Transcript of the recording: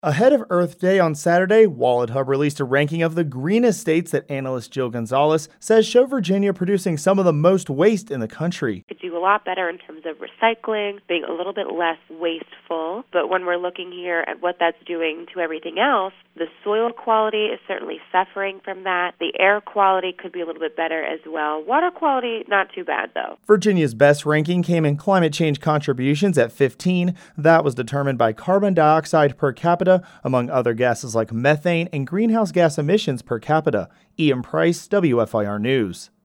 Ahead of Earth Day on Saturday, WalletHub released a ranking of the greenest states that analyst Jill Gonzalez says show Virginia producing some of the most waste in the country. Could do a lot better in terms of recycling, being a little bit less wasteful. But when we're looking here at what that's doing to everything else, the soil quality is certainly suffering from that. The air quality could be a little bit better as well. Water quality, not too bad, though. Virginia's best ranking came in climate change contributions at 15. That was determined by carbon dioxide per capita, among other gases like methane and greenhouse gas emissions per capita. Ian Price, WFIR News.